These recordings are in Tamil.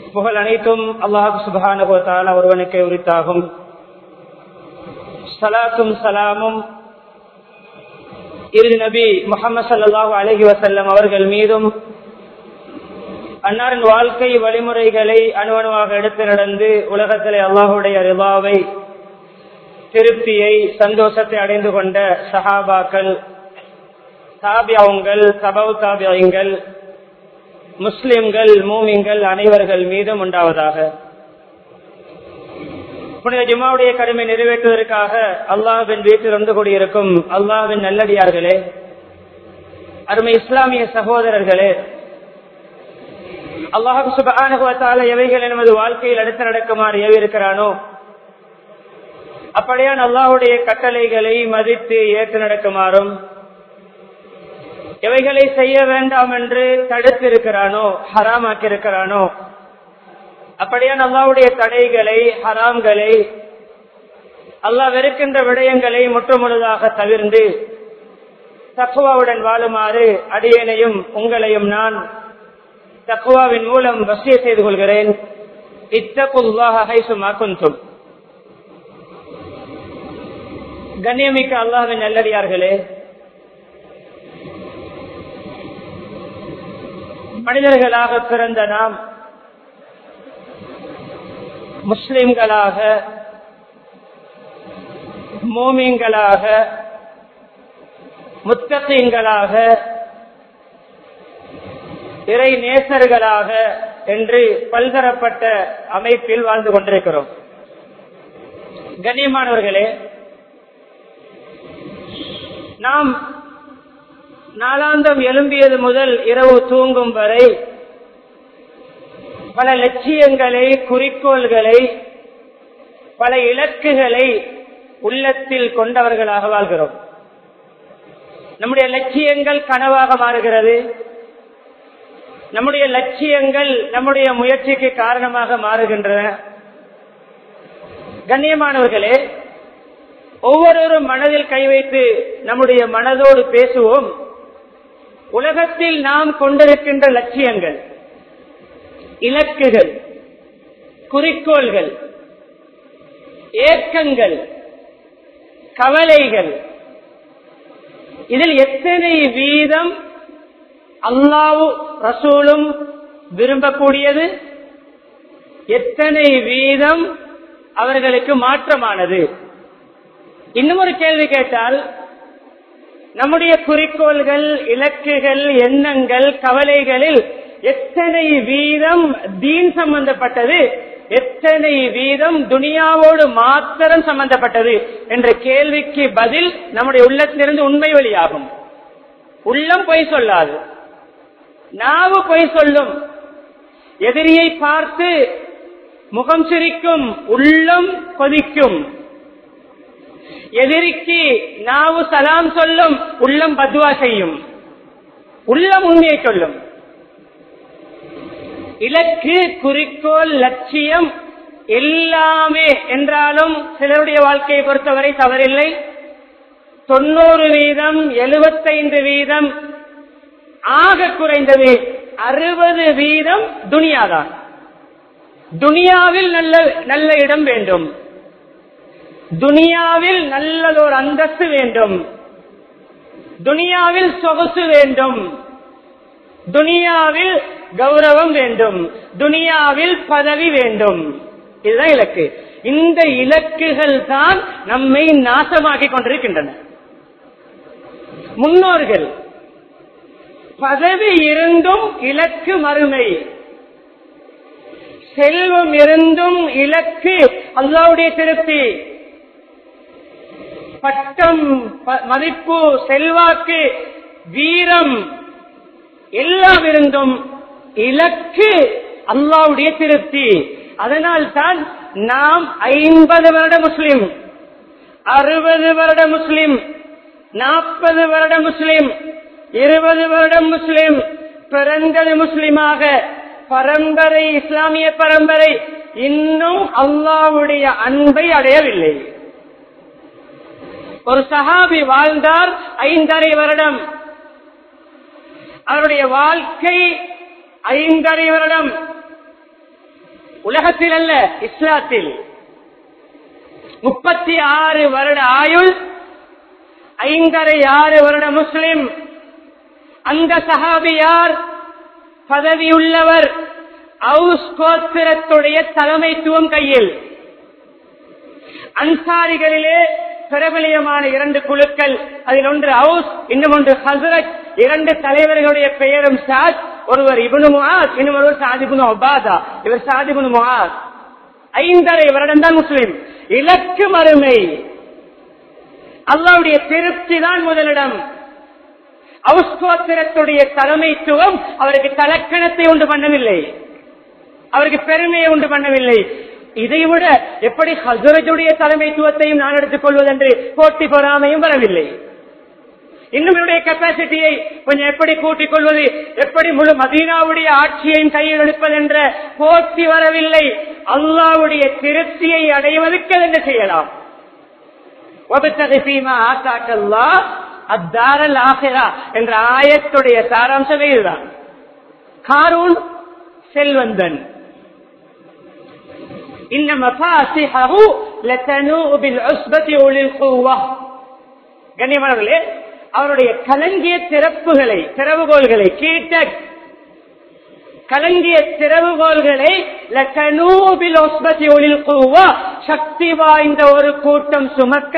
புகழ் அனைத்தும் அல்லாஹ் சுப்ஹானஹு வ தஆலா ஒருவனுக்கே உரித்தாகும். ஸலாத்தும் ஸலாமும் இறுதி நபி முஹம்மது ஸல்லல்லாஹு அலைஹி வஸல்லம் அவர்கள் மீதும், அன்னாரின் வாழ்க்கை வழிமுறைகளை அணுவணுவாக எடுத்து நடந்து உலகத்திலே அல்லாஹுடைய ரிதாவை, திருப்தியை, சந்தோஷத்தை அடைந்து கொண்ட சஹாபாக்கள், தாபியங்கள், தபவு தாபியங்கள், முஸ்லிம்கள், மூமின்கள் அனைவர்கள் மீதும் உண்டாவதாக. புனித ஜும்மாவுடைய கடமை நிறைவேற்றுவதற்காக அல்லாஹ்வின் வீட்டில் வந்து கூடியிருக்கும் அல்லாஹ்வின் நல்லடியார்களே, அருமை இஸ்லாமிய சகோதரர்களே, அல்லாஹ் சுப்ஹானஹு வ தஆலா எவைகள் நமது வாழ்க்கையில் அடுத்து நடக்குமாறு ஏவிருக்கிறானோ அப்படியான் அல்லாஹ்வுடைய கட்டளைகளை மதித்து ஏற்று நடக்குமாறும், எவைகளை செய்ய வேண்டாம் என்று தடுத்திருக்கிறானோ, ஹராமாக்கி இருக்கிறானோ அப்படியான் அல்லாஹ்வுடைய தடைகளை, ஹராம்களை, அல்லாஹ் வெறுக்கின்ற விடயங்களை முற்றுமுழுதாக தவிர்ந்து தக்வாவுடன் வாழுமாறு அடியேனையும் உங்களையும் நான் தக்வாவின் மூலம் வசியத் செய்து கொள்கிறேன். இத்தகுல்லாஹ ஹைசுமா குன்தும். கண்ணியமிக்க அல்லாஹ்வின் நல்லடியார்களே, மனிதர்களாக பிறந்த நாம் முஸ்லிம்களாக, மோமீன்களாக, முத்தகீன்களாக, இறை நேசர்களாக என்று பல்தரப்பட்ட அமைப்பில் வாழ்ந்து கொண்டிருக்கிறோம். கண்ணியமானவர்களே, நாம் நாளாந்தம் எழும்பியது முதல் இரவு தூங்கும் வரை பல லட்சியங்களை, குறிக்கோள்களை, பல இலக்குகளை உள்ளத்தில் கொண்டவர்களாக வாழ்கிறோம். நம்முடைய லட்சியங்கள் கனவாக மாறுகிறது. நம்முடைய லட்சியங்கள் நம்முடைய முயற்சிக்கு காரணமாக மாறுகின்றன. கண்ணியமானவர்களே, ஒவ்வொருவரும் மனதில் கை வைத்து நம்முடைய மனதோடு பேசுவோம். உலகத்தில் நாம் கொண்டிருக்கின்ற லட்சியங்கள், இலக்குகள், குறிக்கோள்கள், ஏக்கங்கள், கவலைகள், இதில் எத்தனை வீதம் அல்லாஹ்வும் ரசூலும் விரும்பக்கூடியது, எத்தனை வீதம் அவர்களுக்கு மாற்றமானது? இன்னும் ஒரு கேள்வி கேட்டால், நம்முடைய குறிக்கோள்கள், இலக்குகள், எண்ணங்கள், கவலைகளில் எத்தனை வீதம் தீன் சம்பந்தப்பட்டது, எத்தனை வீதம் துனியாவோடு மாத்திரம் சம்பந்தப்பட்டது என்ற கேள்விக்கு பதில் நம்முடைய உள்ளத்திலிருந்து உண்மை வெளியாகும். உள்ளம் பொய் சொல்லாது, நாவு பொய் சொல்லும். எதிரியை பார்த்து முகம் சிரிக்கும், உள்ளம் கொதிக்கும். எதிரிக்கு நாவு சலாம் சொல்லும், உள்ளம் பத்வா செய்யும். உள்ளம் உண்மையை சொல்லும். இலக்கு, குறிக்கோள், லட்சியம் எல்லாமே என்றாலும் சிலருடைய வாழ்க்கையை பொறுத்தவரை தவறில்லை. 90%, 75%, ஆக குறைந்தது 60% துனியாதான். துனியாவில் நல்ல இடம் வேண்டும், துனியாவில் நல்லதொரு அந்தஸ்து வேண்டும், துனியாவில் சொகுசு வேண்டும், துனியாவில் கௌரவம் வேண்டும், துனியாவில் பதவி வேண்டும். இதுதான் இலக்கு. இந்த இலக்குகள் தான் நம்மை நாசமாக்கிக் கொண்டிருக்கின்றன. முன்னோர்கள் பதவி இருந்தும் இலக்கு மறுமை, செல்வம் இருந்தும் இலக்கு அல்லாஹ்வுடைய திருப்தி, பட்டம், மதிப்பு, செல்வாக்கு, வீரம் எல்லாம் இருந்தும் இலக்கு அல்லாஹ்வுடைய திருப்தி. அதனால் தான் நாம் 50 வருட முஸ்லிம், 60 வருட முஸ்லிம், 40 வருட முஸ்லிம், 20 வருடம் முஸ்லிம், பிறந்தது முஸ்லிமாக, பரம்பரை இஸ்லாமிய பரம்பரை இன்னும் அல்லாஹ்வுடைய அன்பை அடையவில்லை. ஒரு சஹாபி வாழ்ந்தார் 5½ வருடம், அவருடைய வாழ்க்கை 5½ வருடம். உலகத்தில் அல்ல, இஸ்லாத்தில் 36 வருட ஆயுள், 5.5 வருட முஸ்லிம். அந்த சஹாபி யார்? பதவி உள்ளவர், அவுஸ் கோத்திரத்துடைய தலைமைத்துவம் கையில். அன்சாரிகளிலே பிரபலியமான 2 குழுக்கள், அதில் ஒன்று அவுஸ், இன்னும் ஒன்று ஹஸ்ரஜ். 2 தலைவர்களுடைய பெயரும் சாத். ஒருவர் இப்னு முஆஸ், இன்னும் ஒருவர் சாத் இப்னு உபாதா. இவர் சாத் இப்னு முஆஸ். 5.5 வருடம் தான் முஸ்லிம். இலக்கு மறுமை, அல்லாஹ்வுடைய திருப்தி தான் முதலிடம். அவுஸ் கோத்திரத்துடைய தலைமைத்துவம் அவருக்கு தலக்கணத்தை உண்டு பண்ணவில்லை, அவருக்கு பெருமையை உண்டு பண்ணவில்லை. இதைவிட எப்படி ஹஸ்ரஜுடைய தலைமைத்துவத்தையும் நான் எடுத்துக் கொள்வதென்று போட்டி பொறாமையும் வரவில்லை. இன்னும் என்னுடைய கெப்பாசிட்டியை கொஞ்சம் எப்படி கூட்டிக் கொள்வது, எப்படி முழு மதீனாவுடைய ஆட்சியையும் கையில் எடுப்பது என்ற போட்டி வரவில்லை. அல்லாஹ்வுடைய திருப்தியை அடைவதற்கு என்ன செய்யலாம்? என்ற ஆயத்துடைய சாராம்சமே இதுதான். காரூன் செல்வந்தன், கண்ணியமானவர்களே, அவருடைய கலங்கிய திறவுகோள்களை கலங்கிய திறவுகோள்களை சக்தி வாய்ந்த ஒரு கூட்டம் சுமக்க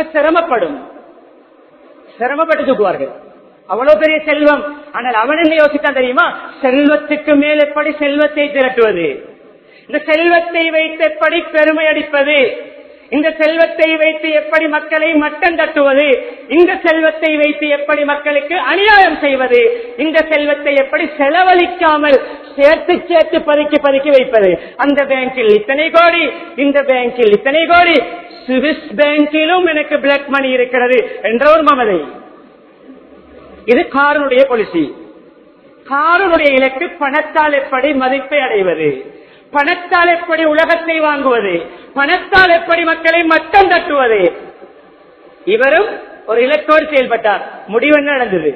சிரமப்பட்டு தூக்குவார்கள். அவ்வளவு பெரிய செல்வம். ஆனால் அவன் என்ன யோசித்தான் தெரியுமா? செல்வத்துக்கு மேல் எப்படி செல்வத்தை திரட்டுவது, இந்த செல்வத்தை வைத்து எப்படி பெருமை அடிப்பது, இந்த செல்வத்தை வைத்து எப்படி மக்களை மட்டம் தட்டுவது, இந்த செல்வத்தை வைத்து எப்படி மக்களுக்கு அநியாயம் செய்வது, இந்த செல்வத்தை எப்படி செலவழிக்காமல் சேர்த்து சேர்த்து பதுக்கி வைப்பது. அந்த பேங்கில் இத்தனை கோடி, இந்த பேங்கில் இத்தனை கோடி, சுவிஸ் பேங்கிலும் எனக்கு பிளாக் மணி இருக்கிறது என்ற ஒரு மமதை. இது காரனுடைய பாலிசி. காரனுடைய இலக்கு பணத்தால் எப்படி மதிப்பை அடைவது, பணத்தால் எப்படி உலகத்தை வாங்குவது, பணத்தால் எப்படி மக்களை மட்டம் தட்டுவது. இவரும் ஒரு இலக்கோடு செயல்பட்டார். முடிவு என்ன நடந்தது?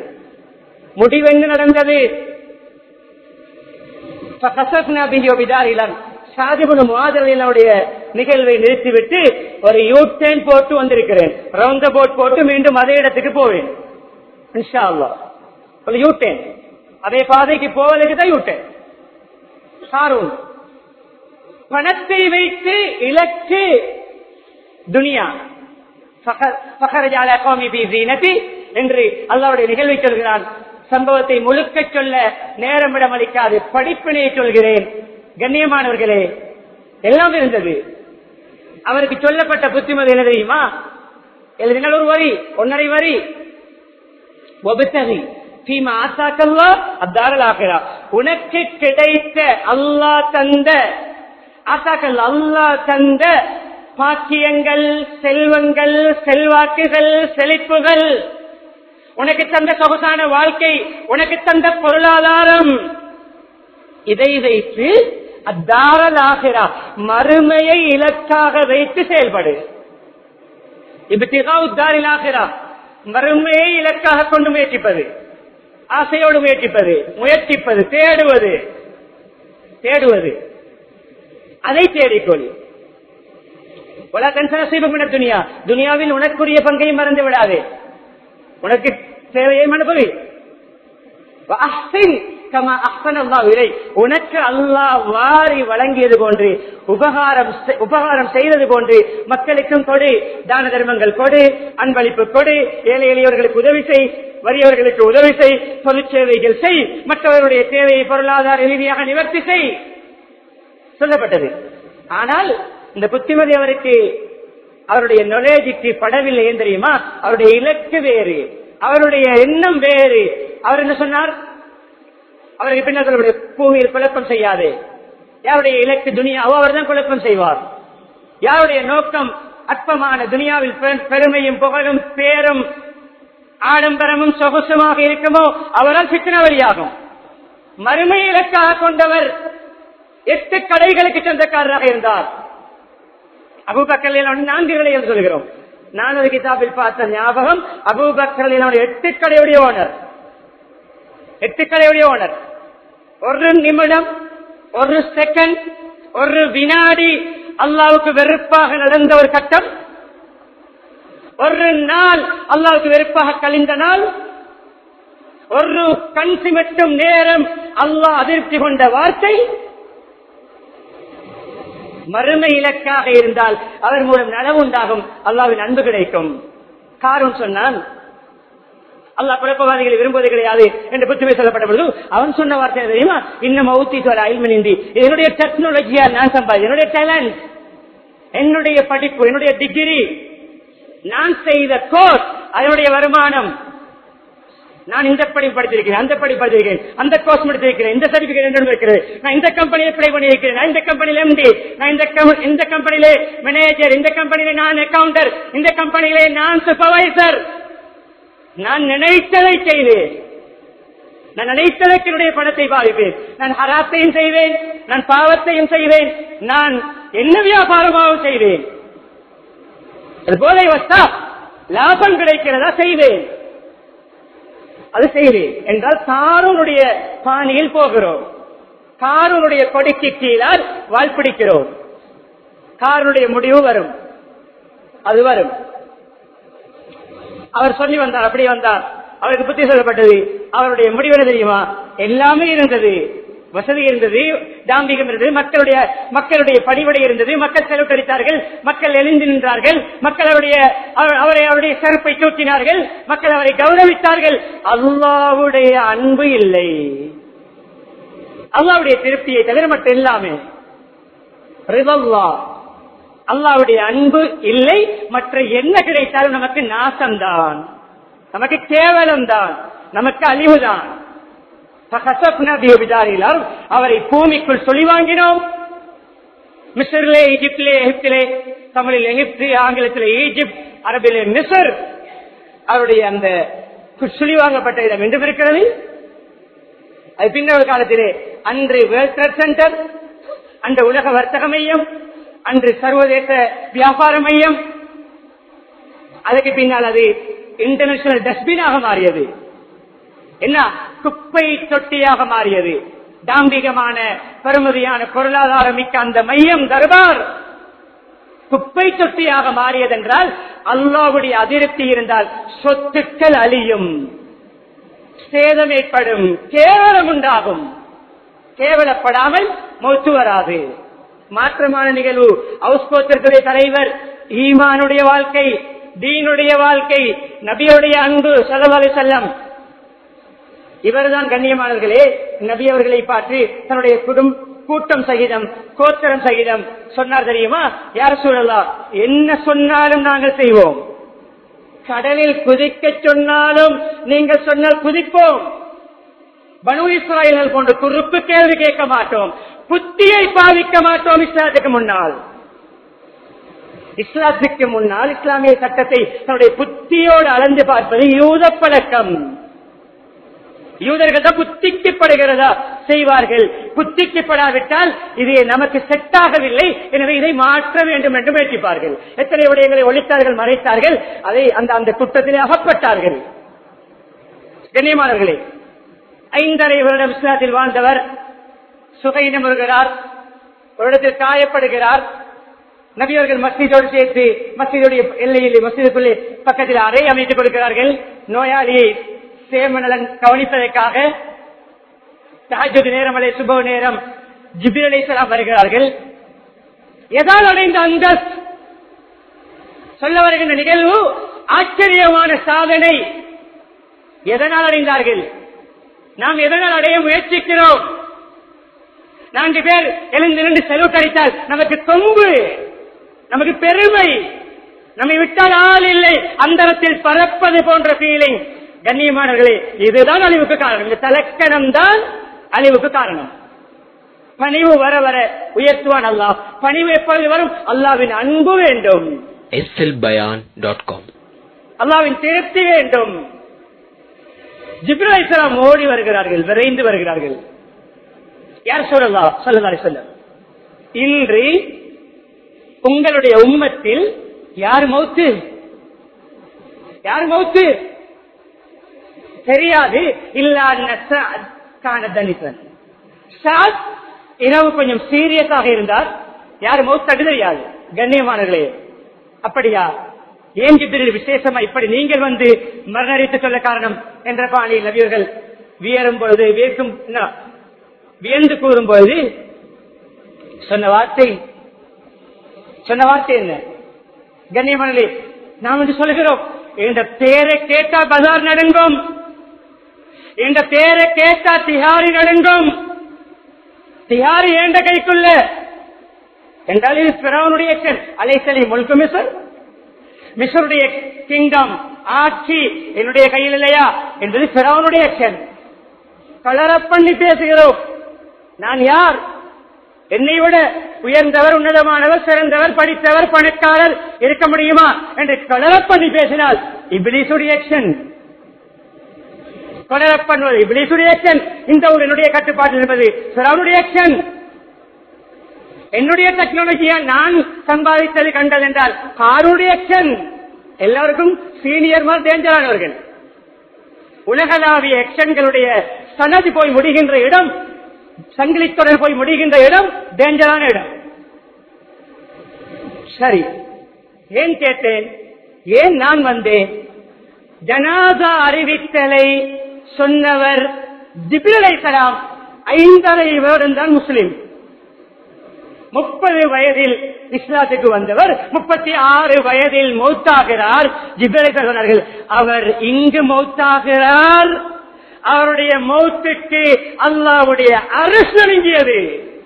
நிகழ்வை நிறுத்திவிட்டு ஒரு யூ-டர்ன் போட்டு வந்திருக்கிறேன். ரவுண்ட் போட் போட்டு மீண்டும் அதே இடத்துக்கு போவேன் இன்ஷா அல்லாஹ். ஒரு யூ-டர்ன், அதே பாதைக்கு போவதற்கு தான் யூ-டர்ன். காரூன் பணத்தை வைத்து இலக்கு துனியா என்று அல்லாஹ்வுடைய நிகழ்வை சொல்கிறான். சம்பவத்தை முழுக்க சொல்ல நேரமிடம் அளிக்காது, படிப்பினையை சொல்கிறேன். கண்ணியமானவர்களே, எல்லாம் இருந்தது. அவருக்கு சொல்லப்பட்ட புத்திமதி என்ன தெரியுமா? எழுதினால் ஒரு வரி, 1.5 வரி. உனக்கு கிடைத்த அல்லாஹ் தந்த அல்லாஹ் தந்த பாக்கியங்கள், செல்வங்கள், செல்வாக்குகள், செழிப்புகள், உனக்கு தந்த சொகுசான வாழ்க்கை, உனக்கு தந்த பொருளாதாரம், இதை வைத்து அத்தாரல் ஆகிரா மறுமையை இலக்காக வைத்து செயல்படு. இப்திகாஉத்தாரில் ஆகிரா மறுமையை இலக்காக கொண்டு முயற்சிப்பது, ஆசையோடு முயற்சிப்பது, தேடுவது, அதை தேடிக்கொள். துனியாவில் உனக்குரிய பங்கையும் மறந்து விடாதே. உனக்கு தேவையை அனுபவி. உனக்கு அல்லாஹ் வாரி வழங்கியது போன்று, உபகாரம் செய்தது போன்று மக்களுக்கும் கொடு, தான தர்மங்கள் கொடு, அன்பளிப்பு கொடு, ஏழை எளியவர்களுக்கு உதவி செய், வறியவர்களுக்கு உதவி செய், பொது சேவைகள் செய், மற்றவர்களுடைய தேவையை பொருளாதார ரீதியாக நிவர்த்தி செய் சொல்லப்பட்டது. ஆனால் இந்த புத்திமதி அவருக்கு, அவருடைய நாலேஜுக்கு படவில்லை. ஏன் தெரியுமா? அவருடைய இலக்கு வேறு, அவருடைய எண்ணம் வேறு. அவர் என்ன சொன்னார்? அவருக்கு பின்னர் பூமியில் குழப்பம் செய்யாதே. யாருடைய இலக்கு துனியாவோ அவர் தான் குழப்பம் செய்வார். யாருடைய நோக்கம் அற்பமான துனியாவில் பெருமையும் புகழும் பேரும் ஆடம்பரமும் சொகுசுமாக இருக்குமோ அவரால் சித்தன வழியாகும். மறுமை இலக்காக கொண்டவர் 8 கடைகளுக்கு சொந்தக்காரராக இருந்தார். அபூபக்கர் 4 கடைகள் சொல்கிறோம். நான் ஒரு கிதாபில் பார்த்த ஞாபகம், அபூபக்கர் 8 கடையுடைய ஓனர். 8 கடையுடைய ஓனர். ஒரு நிமிடம், ஒரு செகண்ட் ஒரு வினாடி அல்லாஹ்வுக்கு வெறுப்பாக நடந்த ஒரு கட்டம், ஒரு நாள் அல்லாஹ்வுக்கு வெறுப்பாக கழிந்த நாள், ஒரு கண் சிமிட்டும் நேரம் அல்லாஹ் அதிருப்தி கொண்ட வார்த்தை, மறுமை இலக்காக இருந்தால் அவர் மூலம் நனவு உண்டாகும், அல்லாஹ்வின் அன்பு கிடைக்கும். காரூன் சொன்னான், அல்லாஹ் குழப்பவாதிகளை விரும்புவது கிடையாது என்று புத்துமை சொல்லப்பட்ட பொழுது அவன் சொன்ன வார்த்தை தெரியுமா? இன்னும் என்னுடைய டெக்னாலஜியால் நான் சம்பாதி, என்னுடைய டேலண்ட், என்னுடைய படிப்பு, என்னுடைய டிகிரி, நான் செய்த கோர்ஸ், அதனுடைய வருமானம், நான் இந்த படி படித்திருக்கிறேன், அந்த படி படித்திருக்கிறேன், அந்த கோர்ஸ் முடித்திருக்கிறேன், இந்த சர்டிபிகேட் என்ன இருக்கிறது, நான் இந்த கம்பெனியை அப்ளை பண்ணியிருக்கிறேன், நான் இந்த கம்பெனியில எம்டி, நான் இந்த கம்பெனியில மேனேஜர், இந்த கம்பெனியில நான் அக்கவுண்டர், இந்த கம்பெனியில நான் சூப்பர்வைசர், நான் நினைத்ததை செய்வேன், நான் நினைத்ததற்கு என்னுடைய பணத்தை பாதிப்பேன், நான் ஹராத்தையும் செய்வேன், நான் பாவத்தையும் செய்வேன், நான் என்ன வியாபாரமாகவும் செய்வேன். அது போதை வச்சா லாபம் கிடைக்கிறதா செய்வேன், அது செய்வேன் என்றால் காரூனுடைய பாணியில் போகிறோம், காரூனுடைய கொடிக்கு கீழால் வாழ்பிடிக்கிறோம். காரூனுடைய முடிவு வரும், அது வரும். அவர் சொல்லி வந்தார், அப்படி வந்தார், அவருக்கு புத்தி சொல்லப்பட்டது. அவருடைய முடிவு என்ன தெரியுமா? எல்லாமே இருந்தது, வசதி இருந்தது, தாம்பிகம் இருந்தது, மக்களுடைய பணிவடை இருந்தது, மக்கள் செலவழித்தார்கள், மக்கள் எழுந்து நின்றார்கள், மக்கள் அவருடைய செருப்பை தூக்கினார்கள், மக்கள் அவரை கௌரவித்தார்கள். அல்லாஹ்வுடைய அன்பு இல்லை, அல்லாஹ்வுடைய திருப்தியை தவிர மற்ற எல்லாமே ரிதல்லாஹ், அல்லாஹ்வுடைய அன்பு இல்லை. மற்ற என்ன கிடைத்தாலும் நமக்கு நாசம்தான், நமக்கு கேவலம்தான், நமக்கு அழிவுதான். அவரை பூமிக்குள் சொல்லி வாங்கினோம். மிஸ்ரிலே, ஈஜிப்திலே, எகிப்திலே, தமிழில் எகிப்து, ஆங்கிலத்திலே ஈஜிப்ட், அரபிலே மிஸ்ர், அவருடைய அந்த சொல்லி வாங்கப்பட்ட இடம் என்றும் இருக்கிறது. அது பின்னர் காலத்திலே அன்று வேர்ல்ட் ட்ரேட் சென்டர், அந்த உலக வர்த்தக மையம், அன்று சர்வதேச வியாபார மையம், அதுக்கு பின்னால் அது இன்டர்நேஷனல் டஸ்ட்பினாக மாறியது. என்ன? குப்பை தொட்டியாக மாறியது. தாம்பிகமான பெருமதியான பொருளாதாரம் மிக்க அந்த மையம் தர்பார் குப்பை தொட்டியாக மாறியதென்றால் அல்லாஹ்வுடைய அதிருப்தி இருந்தால் சொத்துக்கள் அழியும், சேதம் ஏற்படும், கேவலம் உண்டாகும். கேவலப்படாமல் மௌத்து வராது. மாற்றமான நிகழ்வு. ஹவுஸ்போத்திற்குரிய தலைவர் ஈமானுடைய வாழ்க்கை, தீனுடைய வாழ்க்கை, நபியுடைய அன்பு ஸல்லல்லாஹு அலைஹி வஸல்லம். இவர்தான் கண்ணியமானவர்களே நபி அவர்களை பார்த்து தன்னுடைய கூட்டம் சகிதம், கோத்திரம் சகிதம் சொன்னார் தெரியுமா? யா ரசூலல்லாஹ், என்ன சொன்னாலும் நாங்கள் செய்வோம், கடலில் குதிக்க சொன்னாலும் நீங்கள் சொன்னால் குதிப்போம், பனு இஸ்ராயேல் போன்ற குறுப்பு கேள்வி கேட்க மாட்டோம், புத்தியை பாதிக்க மாட்டோம். இஸ்லாத்துக்கு முன்னால், இஸ்லாத்துக்கு முன்னால் இஸ்லாமிய சட்டத்தை தன்னுடைய புத்தியோடு அளந்து பார்ப்பது யூத பழக்கம். யூதர்கள் தான் புத்திக்கு படுகிறதா செய்வார்கள், புத்திக்கு படாவிட்டால் இது நமக்கு செட் ஆகவில்லை, எனவே இதை மாற்ற வேண்டும் என்று முயற்சிப்பார்கள். எத்தனை விடயங்களை ஒழித்தார்கள், மறைத்தார்கள், அதை அந்த குற்றத்திலே அகப்பட்டார்கள். கண்ணியமானவர்களே, 5.5 வருடம் இஸ்லாத்தில் வாழ்ந்தவர் சுகையினம் வருகிறார், ஒரு இடத்தில் காயப்படுகிறார். நபியவர்கள் மஸ்ஜிதோடு சேர்த்து மஸ்ஜிதுடைய எல்லையில் மஸ்ஜிதுக்குள்ளே பக்கத்தில் அறை அமைத்துக் கொடுக்கிறார்கள். நோயாளியை சேமநலன் கவனிப்பதற்காக தஹஜ்ஜுத் நேரம் அல்லது சுபஹ் நேரம் ஜிப்ரீல் அலைஹிஸ்ஸலாம் வருகிறார்கள். எதால் அடைந்த அந்த சொல்ல வருகின்ற நிகழ்வு ஆச்சரியமான சாதனை. எதனால் அடைந்தார்கள்? நாம் எதனால் அடைய முயற்சிக்கிறோம்? 4 பேர் எழுந்து செலவு அடித்தால் நமக்கு கொம்பு, நமக்கு பெருமை, நம்மை விட்டால் ஆள் இல்லை, அந்தரத்தில் பறப்பது போன்ற ஃபீலிங். கண்ணியமானவர்களே, இதுதான் அழிவுக்கு காரணம். இந்த தலக்கணம் தான் அழிவுக்கு காரணம். பணிவு வர வர உயர்த்துவான் அல்லாஹ். பணிவு எப்பொழுது வரும்? அல்லாஹ்வின் அன்பு வேண்டும், slbayan.com, அல்லாஹ்வின் திருப்தி வேண்டும். ஜிப்ரீல் அலைஹிஸ்ஸலாம் ஓடி வருகிறார்கள், விரைந்து வருகிறார்கள். யா ரசூலல்லாஹ் ஸல்லல்லாஹு அலைஹி வஸல்லம், இன்று உங்களுடைய உம்மத்தில் யார் மௌத்து? யார் மௌத்து தெரியாது. இல்லா தனிசன் இரவு கொஞ்சம் சீரியஸாக இருந்தால் யாரு மௌத்தாக்கு தெரியாது. கண்ணியமானவர்களே, அப்படியா? ஏன் ஜிப்ரீல் விசேஷமா இப்படி நீங்கள் வந்து மரணரித்து சொல்ல காரணம் என்ற பாணியில் நபியர்கள் வியரும் பொழுது வியந்து கூறும் பொழுது சொன்ன வார்த்தை என்ன? கண்ணியமானவர்களே, நாம் வந்து சொல்கிறோம், என்ற பேரை கேட்டா பஜார் நடுங்கும், என்ற பேரை கேட்டா திஹாரி நடுங்கும். திஹாரி ஏண்ட கைக்குள்ள என்றால் இது பிறவனுடைய அலைசலி முல்கு மிஸ்ருடைய கிங்டம் ஆட்சி என்னுடைய கையில் இல்லையா என்பது பிறவனுடைய கலர பண்ணி பேசுகிறோம். நான் யார்? என்னை விட உயர்ந்தவர், உன்னதமானவர், சிறந்தவர், படித்தவர், பணக்காரர் இருக்க முடியுமா என்று கலர பண்ணி பேசினால் இப்லீசுடைய கொடரப்பண்ணுவது இப்லீசுடைய இந்த ஊர் என்னுடைய கட்டுப்பாட்டில் என்பது பிறவனுடைய என்னுடைய டெக்னாலஜியா நான் சம்பாதித்தது கண்டது என்றால் காருடைய எல்லாருக்கும் சீனியர் டேஞ்சரானவர்கள். உலகளாவிய எக்ஷன்களுடைய சனது போய் முடிகின்ற இடம், சங்கிலித்தொடர் போய் முடிகின்ற இடம் டேஞ்சரான இடம். சரி, ஏன் கேட்டேன்? ஏன் நான் வந்தேன்? ஜனாதா அறிவித்தலை சொன்னவர் ஜிப்ரீல் அலைஹிஸ்ஸலாம் 5.5 வருடம் தான் முஸ்லிம். 30 வயதில் இஸ்லாத்துக்கு வந்தவர் 36 வயதில் மௌத்தாகிறார். ஜிப்ரீல் சொன்னார்கள், அவர் இங்கு மௌத்தாகிறார், அவருடைய மௌத்துக்கு அல்லாஹ்வுடைய அரசு அடங்கியது.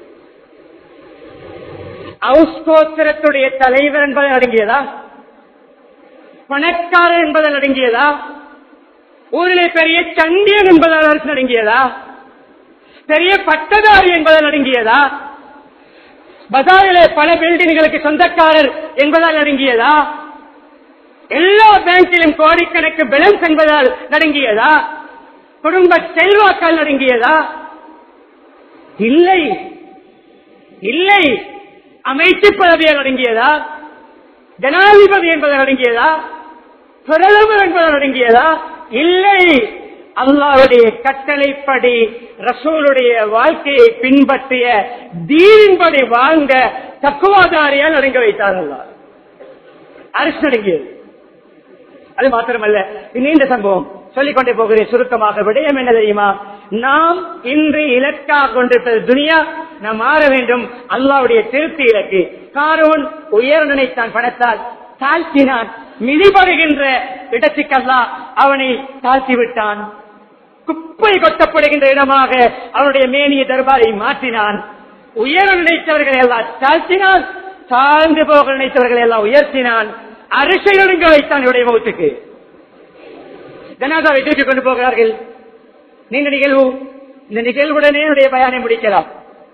அவுஸ்கோத்திரத்துடைய தலைவர் என்பதில் அடங்கியதா? பணக்காரர் என்பதில் அடங்கியதா? ஊரிலே பெரிய சண்டியன் என்பதால் அரசு அடங்கியதா? பெரிய பட்டதாரி என்பதால் அடங்கியதா? பஜாரிலே பல பில்டிங்களுக்கு சொந்தக்காரர் என்பதால் அடங்கியதா? எல்லா பேங்கிலும் கோடிக்கணக்கு பேலன்ஸ் என்பதால் அடங்கியதா? குடும்ப செல்வாக்கால் அடங்கியதா? இல்லை இல்லை. அமைச்சு பதவியால் அடங்கியதா? ஜனாதிபதி என்பதால் அடங்கியதா? பிரதமர் என்பதால் அடங்கியதா? இல்லை. அல்லாஹ்வுடைய கட்டளைப்படி ரசூலுடைய வாழ்க்கையை பின்பற்றிய தீனின்படி வாழ்ந்த தக்குவாதாரியால் அடங்க வைத்தார் அல்லாஹ். அரசு அடங்கியது. அது மாத்திரமல்ல, நீண்ட சம்பவம் சொல்லிக்கொண்டே போகிறேன். சுருக்கமாக விடயம் என்ன தெரியுமா? நாம் இன்று இலக்காக கொண்டிருப்பது துனியா. நாம் மாற வேண்டும் அல்லாஹ்வுடைய திருப்தி இலக்கு. காரூன் உயர் நினைத்தான், பணத்தால் தாழ்த்தினான். மிதிபடுகின்ற இடத்துக்கு அல்லாஹ் அவனை தாழ்த்தி விட்டான். குப்பை கொட்டப்படுகின்ற இடமாக அவனுடைய மேனிய தர்பாரை மாற்றினான். உயர நினைத்தவர்களை எல்லாம் தாழ்த்தினான், தாழ்ந்து போக நினைத்தவர்களை எல்லாம் உயர்த்தினான். அரசை ஒழுங்க வைத்தான் இவருடைய முகத்துக்கு. ஜனாதாவை தூக்கிக் கொண்டு போகிறார்கள். நீண்ட நிகழ்வு. இந்த நிகழ்வுடனே என்னுடைய பயானை முடிக்கலாம்.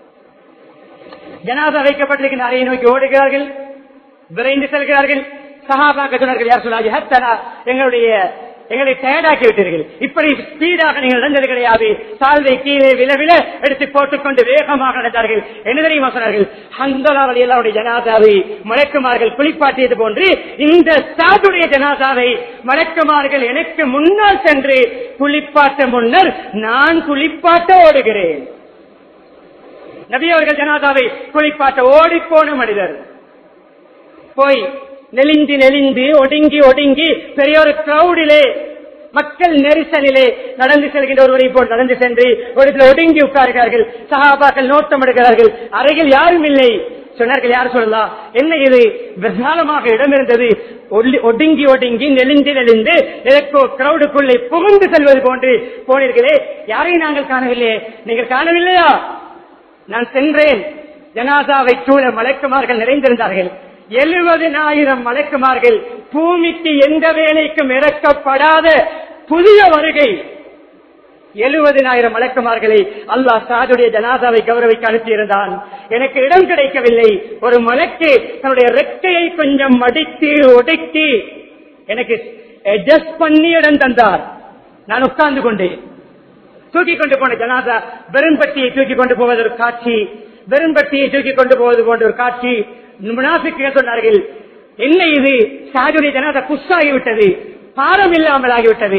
ஜனாதா வைக்கப்பட்டிருக்கின்ற அறையை நோக்கி ஓடுகிறார்கள், விரைந்து செல்கிறார்கள். சஹாபாக்கள் சொன்னார்கள், யார் சொன்னார்கள், எங்களை டயர்டாக்கி விட்டீர்கள், இப்படி ஸ்பீடாக நீங்கள் நடந்தது கிடையாது. சால்வை கீழே விழ எடுத்து போட்டுக்கொண்டு வேகமாக நடந்தார்கள். என்ன தெரியுமா சொன்னார்கள்? ஹந்தலா ரலியல்லாஹு ஜனாதாவை மலக்குமார்கள் குளிப்பாட்டியது போன்று இந்த சாதுடைய ஜனாதாவை மலக்குமார்கள் எனக்கு முன்னால் சென்று குளிப்பாட்ட முன்னர் நான் குளிப்பாட்ட ஓடுகிறேன். நபி அவர்கள் ஜனாதாவை குளிப்பாட்ட ஓடிப்போன மனிதர் போய் நெளிந்து நெளிந்து ஒடுங்கி ஒடுங்கி பெரிய ஒரு கிரௌடிலே, மக்கள் நெரிசலிலே நடந்து செல்கின்ற ஒருவரை போல் நடந்து சென்று ஒரு ஒடுங்கி உட்காருகிறார்கள். சஹாபாக்கள் நோட்டம் எடுக்கிறார்கள். அருகில் யாரும் இல்லை. சொன்னார்கள், யார் சொல்லலாம், என்ன இது விசாலமாக இடம் இருந்தது, ஒடுங்கி ஒடுங்கி நெளிந்து நெளிந்து எதற்கோ கிரௌடுக்குள்ளே புகுந்து செல்வது போன்று போனீர்களே, யாரையும் நாங்கள் காணவில்லையே. நீங்கள் காணவில்லையா? நான் சென்றேன். ஜனாசாவை சூழ மலக்குமார்கள் நிறைந்திருந்தார்கள். 70,000 மலக்குமார்கள். பூமிக்கு எந்த வேலைக்கும் இறக்கப்படாத புதிய வருகை. 70,000 மலக்குமார்களை அல்லாஹ் சாதுடைய ஜனாசாவை கௌரவிக்க அனுப்பியிருந்தான். எனக்கு இடம் கிடைக்கவில்லை. ஒரு மலக்கு தன்னுடைய ரெக்கையை கொஞ்சம் மடித்து ஒடுக்கி எனக்கு அட்ஜஸ்ட் பண்ணி இடம் தந்தார். நான் உட்கார்ந்து கொண்டேன். தூக்கி கொண்டு போன ஜனாசா பெரும்பட்டியை தூக்கி கொண்டு போவது ஒரு காட்சி, பெரும்பட்டியை தூக்கி கொண்டு போவது போன்ற ஒரு காட்சி. முனாஃபிக்குகள் சொன்னார்கள், என்ன இது, சாதுடைய ஜனாசா புஷ் ஆகிவிட்டது, பாரம் இல்லாமல் ஆகிவிட்டது.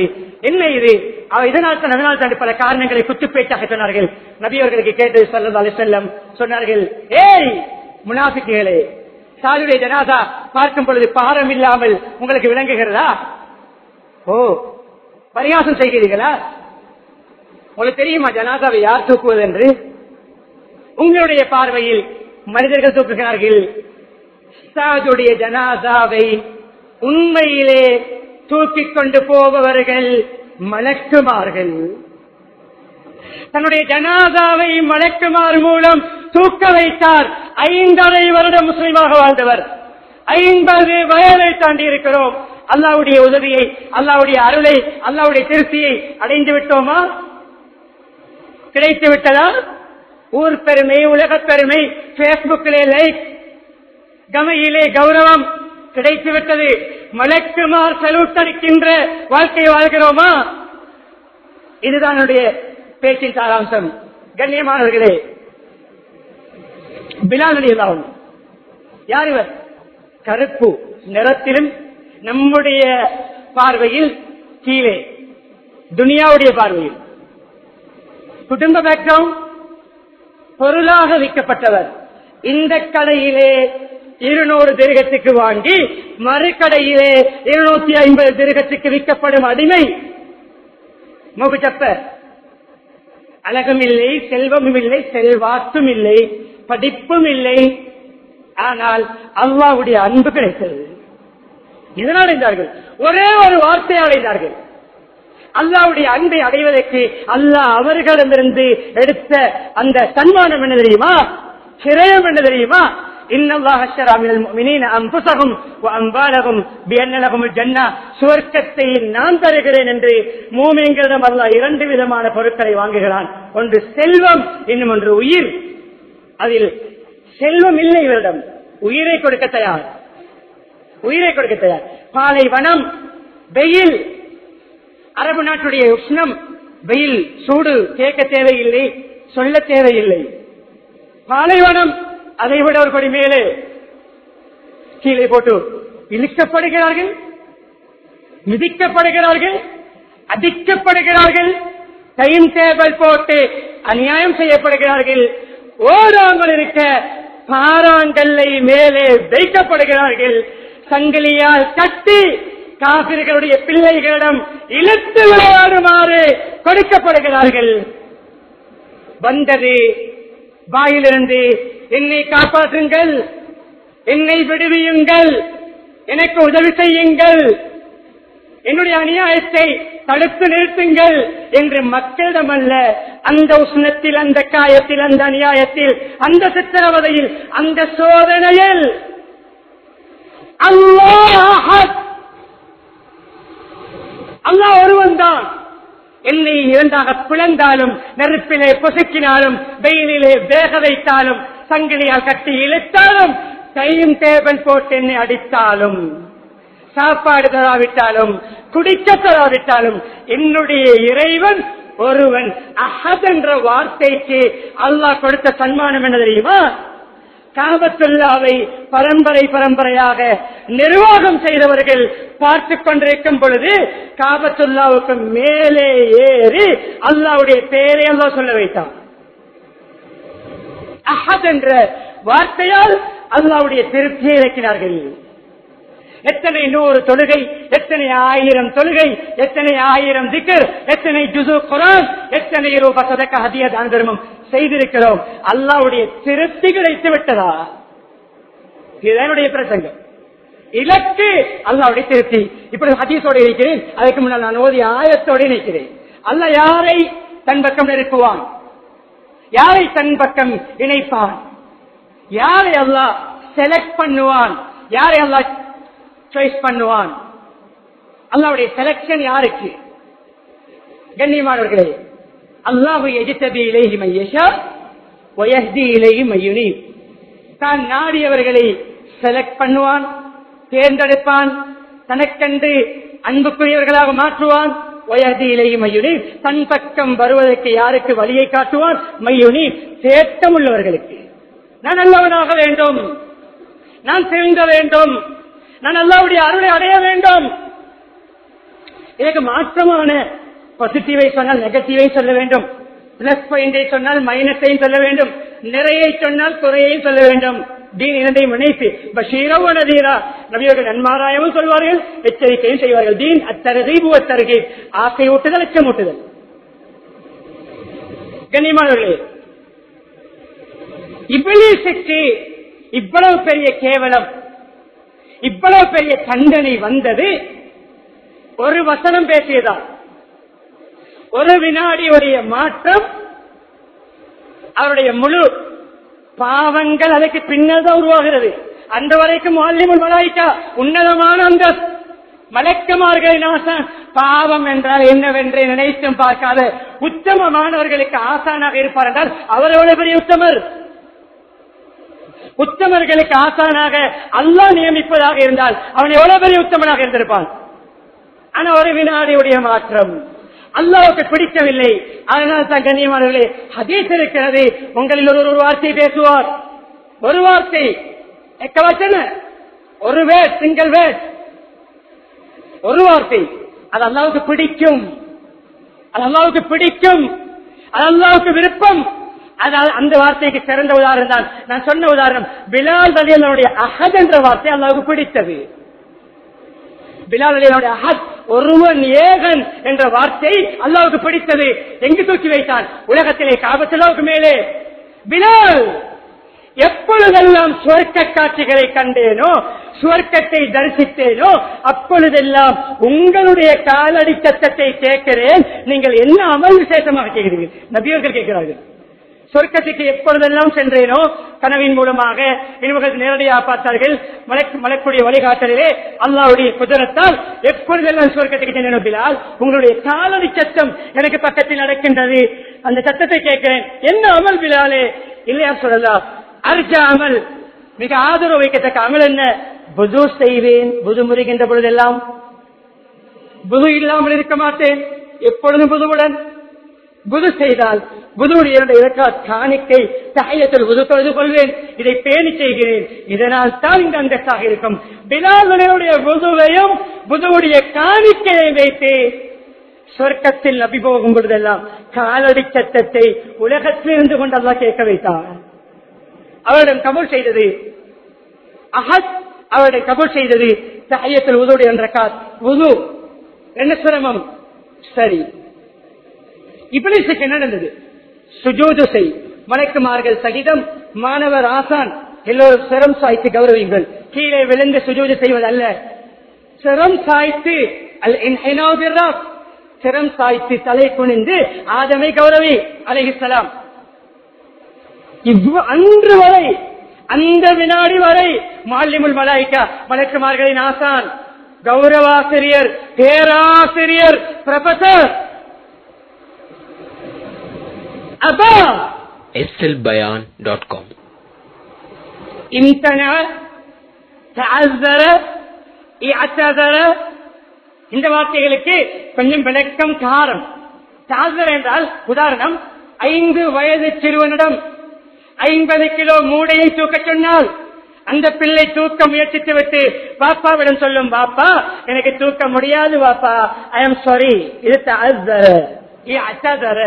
என்ன இது? இதனால் தான் பல காரணங்களை குத்துப்பேச்சாக சொன்னார்கள். நபி அவர்களுக்கு கேட்டது ஸல்லல்லாஹு அலைஹி வஸல்லம் சொன்னார்கள், ஏய் முனாஃபிக்குகளே, சாலுடைய ஜனாதா பார்க்கும் பொழுது பாரம் இல்லாமல் உங்களுக்கு விளங்குகிறதா? ஓ, பரிகாசம் செய்கிறீர்களா? உங்களுக்கு தெரியுமா ஜனாதாவை யார் தூக்குவது என்று? உங்களுடைய பார்வையில் மனிதர்கள் தூக்குகிறார்கள். சாதுடைய ஜனாதாவை உண்மையிலே தூக்கிக் கொண்டு போபவர்கள் மலக்குமார்கள். தன்னுடைய ஜனாதாவை மலக்குமார் மூலம் தூக்க வைத்தார். 5.5 வருடம் முஸ்லிமாக வாழ்ந்தவர். 50 வயதை தாண்டி இருக்கிறோம். அல்லாஹ்வுடைய உதவியை, அல்லாஹ்வுடைய அருளை, அல்லாஹ்வுடைய திருப்தியை அடைந்து விட்டோமா? கிடைத்து விட்டதா? ஊர் பெருமை, உலக பெருமை, பேஸ்புக்கிலே லைக், கமையிலே கௌரவம் கிடைத்து விட்டது. மலக்குமார் சலூட் அடிக்கின்ற வாழ்க்கையை வாழ்கிறோமா? இதுதான் பேச்சின் சாராம்சம். கண்ணியமானவர்களே, பிலால் ரலியல்லாஹு அன்ஹு யார் இவர்? கருப்பு நிறத்திலும் நம்முடைய பார்வையில் கீழே, துனியாவுடைய பார்வையில் குடும்ப பேக்ரவுண்ட், பொருளாக விற்கப்பட்டவர். இந்த கடையிலே 200 திரகத்துக்கு வாங்கி மறு கடையிலே 250 திரகத்துக்கு விற்கப்படும் அடிமை. முகச்சப்ப அழகும் இல்லை, செல்வமும் இல்லை, செல்வாக்கும் இல்லை, படிப்பும் இல்லை. ஆனால் அல்லாஹ்வுடைய அன்பு கிடைத்தது. இதனால் அடைந்தார்கள். ஒரே ஒரு வார்த்தை அடைந்தார்கள். அல்லாஹ்வுடைய அன்பை அடைவதற்கு அல்லாஹ் அவர்களிடமிருந்து எடுத்த அந்த சன்மானம் என்ன தெரியுமா? சிரயம் என்ன தெரியுமா? இன்னல்லாஹ அஷ்தரா மினல் முஃமினீன அன்ஃபுஸஹும் வ அம்வாலஹும் பிஅன்ன லஹுமுல் ஜன்னah, சுவர்க்கத்தை நான் தருகிறேன் என்று மூமின்களிடம் அல்லாஹ் 2 விதமான பொருட்களை வாங்குகிறான். ஒன்று செல்வம், இன்னும் ஒன்று உயிர். அதில் செல்வம் இல்லை இவரிடம், உயிரை கொடுக்க தயார், உயிரை கொடுக்க தயார். பாலைவனம், வெயில், அரபு நாட்டுடைய உஷ்ணம், வெயில், சூடு கேட்க தேவையில்லை, சொல்ல தேவையில்லை. பாலைவனம், அதை விட ஒரு படி மேலே கீழே போட்டு இழுக்கப்படுகிறார்கள், மிதிக்கப்படுகிறார்கள், அடிக்கப்படுகிறார்கள், டைம் டேபிள் போட்டு அநியாயம் செய்யப்படுகிறார்கள். ஓடாமல் இருக்க பாறாங்கல்லை மேலே வைக்கப்படுகிறார்கள். சங்கிலியால் கட்டி காபிர்களுடைய பிள்ளைகளிடம் இழுத்து விளையாடுமாறு கொடுக்கப்படுகிறார்கள். வந்தது வாயிலிருந்து, என்னை காப்பாற்றுங்கள், என்னை விடுவியுங்கள், எனக்கு உதவி செய்யுங்கள், என்னுடைய அநியாயத்தை தடுத்து நிறுத்துங்கள் என்று மக்களிடம் அல்ல, அந்த உஷ்ணத்தில், அந்த காயத்தில், அந்த அநியாயத்தில், அந்த சித்திரவதையில், அந்த சோதனையில் அல்லாஹ் ஒருவன் தான். என்னை இரண்டாக பிளந்தாலும், நெருப்பிலே பொசுக்கினாலும், வெயிலிலே வேக வைத்தாலும், சங்கிலியால் கட்டி இழுத்தாலும், டைம் டேபிள் போட்டு என்னை அடித்தாலும், சாப்பாடு தராவிட்டாலும், குடிக்க தராவிட்டாலும், என்னுடைய இறைவன் ஒருவன். அஹத் என்ற வார்த்தைக்கு அல்லாஹ் கொடுத்த சன்மானம் என்ன தெரியுமா? காபத்துல்லாவை பரம்பரை பரம்பரையாக நிர்வாகம் செய்தவர்கள் பார்த்துக் கொண்டிருக்கும் பொழுது காபத்துல்லாவுக்கு மேலே ஏறி அல்லாஹ்வுடைய பெயரை அல்லாஹ் சொல்ல வைத்தான். அஹத் என்ற வார்த்தையால் அல்லாஹ்வுடைய திருப்தியை இறக்கினார்கள். எத்தனை 100 தொழுகை, எத்தனை 1000 தொழுகை, எத்தனை 1000 திக்ர், எத்தனை ஜுஸு குர்ஆன், எத்தனை ரூபாய் சதக்கா, ஹதியா, தான தர்மம் செய்திருக்கிறோம். அல்லாஹ்வுடைய திருப்தி கிடைத்து விட்டதா? இதனுடைய பிரசங்கம். இலக்கு அல்லாஹ்வுடைய திருப்தி. இப்படி ஹதீஸோடு இருக்கிறேன், அதுக்கு முன்னால் நான் ஓதிய ஆயத்தோடு இருக்கிறேன். அல்லாஹ் யாரை தன் பக்கம் நெருக்குவான், யாரை தன் பக்கம் இணைப்பான், யாரை அல்லாஹ் செலக்ட் பண்ணுவான், யாரை அல்லாஹ் சாய்ஸ் பண்ணுவான். அல்லாஹ்வுடைய செலக்ஷன் யாருக்கு? கண்ணியமானவர்களே, அல்லாஹு யஜ்தபி இலைஹி மன் யஷா வ யஹ்தி இலைஹி மன் யுனீப். தான் நாடியவர்களை செலக்ட் பண்ணுவான், தேர்ந்தெடுப்பான், தனக்கென்று அன்புக்குரியவர்களாக மாற்றுவான். வயஹ்தி இலைஹி மன் யுனீப், தன் பக்கம் வருவதற்கு யாருக்கு வழியை காட்டுவான்? மன் யுனீப், தேட்டம் உள்ளவர்களுக்கு. நான் நல்லவனாக வேண்டும், நான் திருந்த வேண்டும், நான் அல்லாஹ்வுடைய அருளை அடைய வேண்டும், இதற்கு மாற்றமான பாசிட்டிவை சொன்னால் நெகட்டிவை சொல்ல வேண்டும், பிளஸ் பாயிண்டை சொன்னால் மைனஸையும் சொல்ல வேண்டும், நிறையை சொன்னால் குறையையும் சொல்ல வேண்டும். தீன் இரண்டையும் இணைத்து பஷீரா வ நதீரா, நபியர்கள் நன்மாராயமும் சொல்வார்கள், எச்சரிக்கையும் செய்வார்கள். தீன் அத்தர்கீப் வ தர்ஹீப், ஆசை ஊட்டுதல், எச்சமூட்டுதல். கண்ணியமானவர்களே, இப்லீஸுக்கு இவ்வளவு பெரிய கேவலம், இவ்வளவு பெரிய தண்டனை வந்தது ஒரு வசனம் பேசியதால். ஒரு வினாடியுடைய மாற்றம் அவருடைய முழு பாவங்கள் அதற்கு பின்னர் தான் உருவாகிறது. அந்த வரைக்கும் முஅல்லிமுல் மலாயிகா, உன்னதமான அந்த மலக்குமார்களின் ஆசான், பாவம் என்றால் என்னவென்று நினைத்தும் பார்க்காத உத்தமமானவர்களுக்கு ஆசானாக இருப்பார் என்றால் அவர் எவ்வளவு பெரிய உத்தமர். உத்தமர்களுக்கு ஆசானாக அல்லாஹ் நியமிப்பதாக இருந்தால் அவன் எவ்வளவு பெரிய உத்தமனாக இருந்திருப்பான். ஆனா ஒரு வினாடியுடைய மாற்றம் அல்லாஹ்வுக்கு பிடிக்கவில்லை. அதனால் தான் கண்ணியமானவர்களே, ஹதீஸ் இருக்கிறது, உங்களில் ஒரு வார்த்தை பேசுவார், ஒரு வார்த்தை எக்கவச்சன, ஒரு வேட், சிங்கிள் வேட், ஒரு வார்த்தை, அது அல்லாஹ்வுக்கு பிடிக்கும், அது அல்லாஹ்வுக்கு பிடிக்கும், அது அல்லாஹ்வுக்கு விருப்பம். அதாவது அந்த வார்த்தைக்கு சிறந்த உதாரணம் தான் நான் சொன்ன உதாரணம். பிலால் ரலியல்லாஹு அஹத் என்ற வார்த்தை அல்லாஹ்வுக்கு பிடித்தது. பிலால் ரலியல்லாஹு அஹத், ஒருவன் ஏகன் என்ற வார்த்தை அல்லாஹ்வுக்கு பிடித்தது. எங்கு தூக்கி வைத்தான்? உலகத்திலே காபத்துல்லாஹ்வுக்கு மேலே. பிலால், எப்பொழுதெல்லாம் சுவர்க்க காட்சிகளை கண்டேனோ, சுவர்க்கத்தை தரிசித்தேனோ, அப்பொழுதெல்லாம் உங்களுடைய காலடி சத்தத்தை கேட்கிறேன், நீங்கள் என்ன அமல் விசேஷமாக கேட்கிறீர்கள்? நபியர்கள் கேட்கிறார்கள். சொர்க்கத்துக்கு எப்பொழுதெல்லாம் சென்றேனோ, கனவின் மூலமாக இவர்கள் நேரடியாக பார்த்தார்கள், மலக்குடைய வழிகாட்டலிலே அல்லாஹ்வுடைய குதிரத்தால் எப்பொழுதெல்லாம் சொர்க்கத்துக்கு சென்றேனோ, பிலால், உங்களுடைய காலடி சத்தம் எனக்கு பக்கத்தில் நடக்கின்றது, அந்த சத்தத்தை கேட்கிறேன், என்ன அமல் பிலாலே? இல்லையா சொல்லலாம், அர்ஜா அமல், மிக ஆதரவு வைக்கத்தக்க அமல் என்ன? புது செய்வேன், புது முறிகின்ற பொழுதெல்லாம், புது இல்லாமல் இருக்க மாட்டேன், எப்பொழுதும் புதுவுடன். புது செய்தால் புதுவுடைய காணிக்கை தஹியத்துல் வுது தொழுது கொள்வேன், இதை பேணி செய்கிறேன், இதனால் தான் இந்த அந்தஸ்தாக இருக்கும். பிலாலுடைய புதுவையும் புதுவுடைய காணிக்கையை வைத்து சொர்க்கத்தில் நபி போகும் பொழுதெல்லாம் காலடி சத்தத்தை உலகத்தில் இருந்து கொண்டு அல்லாஹ் கேட்க வைத்தார். அவரிடம் கபூல் செய்தது அஹத், அவருடைய கபூல் செய்தது தஹியத்துல் வுதுடைய ரக்காத். வுது என்ன சிரமம்? சரி, இப்லீஸுக்கு என்ன நடந்தது? சுஜூது செய், மலக்குமார்கள் சகிதம், மாணவர் ஆசான் எல்லோரும் சிரம் சாய்த்து கௌரவிங்கள். கீழே விழுந்து சுஜூது செய்வது அல்ல, சிரம் சாய்த்து அல் இன்ஹினா பிர்ராஸ், சிரம் சாய்த்து தலை குனிந்து ஆதமை கௌரவி அலைஹிஸ்ஸலாம். அன்று வரை, அந்த வினாடி வரை முஅல்லிமுல் மலாயிகா, மலக்குமார்களின் ஆசான், கௌரவாசிரியர், பேராசிரியர், ப்ரொஃபசர் அபா slbayan.com. இம்தனா, தஅzzர, இஅ்தஸர, இந்த வார்த்தைகளுக்கு கொஞ்சம் விளக்கம் காரம். தஅzzர என்றால் உதாரணம், 5 வயது சிறுவனிடம் 50 கிலோ மூடையை தூக்க சொன்னால் அந்த பிள்ளை தூக்க முயற்சித்து விட்டு பாப்பாவிடம் சொல்லும், பாப்பா எனக்கு தூக்க முடியாது பாப்பா, ஐ எம் சாரி. இது தஅzzர, இஅ்தஸர.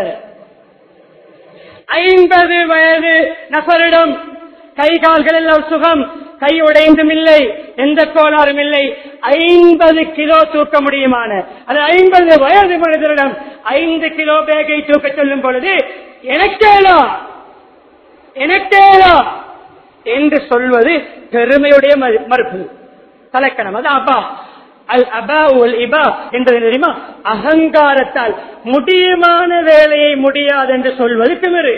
50 வயது நபரிடம் கை கால்கள் எல்லாம் சுகம், கை உடைந்தும் இல்லை, எந்த கோளாறும் இல்லை, 50 கிலோ தூக்க முடியுமான, அது 50 வயது மனிதரிடம் 5 கிலோ பேக்கை தூக்க சொல்லும் பொழுது எனக்கேலா என்று சொல்வது பெருமையுடைய மறுப்பு, தலக்கணம். அது அபா. அல் அபா உல் இபா என்பது தெரியுமா? அகங்காரத்தால் முடியுமான வேலையை முடியாது என்று சொல்வது திமிரு.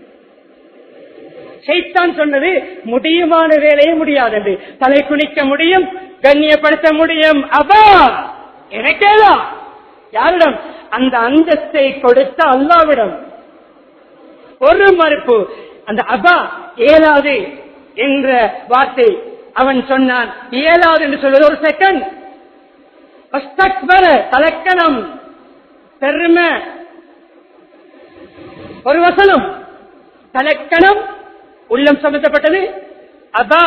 ஷைத்தான் சொன்னது முடியுமான வேலையை முடியாது என்று. தலை குனிக்க முடியும், கண்ணியப்படுத்த முடியும், அபா எனக்கேதா. யாரிடம்? அந்த அந்தஸ்தை கொடுத்த அல்லாஹ்விடம். ஒரு மறுப்பு. அந்த அபா இயலாது என்ற வார்த்தை அவன் சொன்னான், இயலாது என்று சொல்வது ஒரு செகண்ட். தலக்கணம், பெருமை, ஒரு வசனம். தலக்கணம் உள்ளம் சம்பந்தப்பட்டது, அபா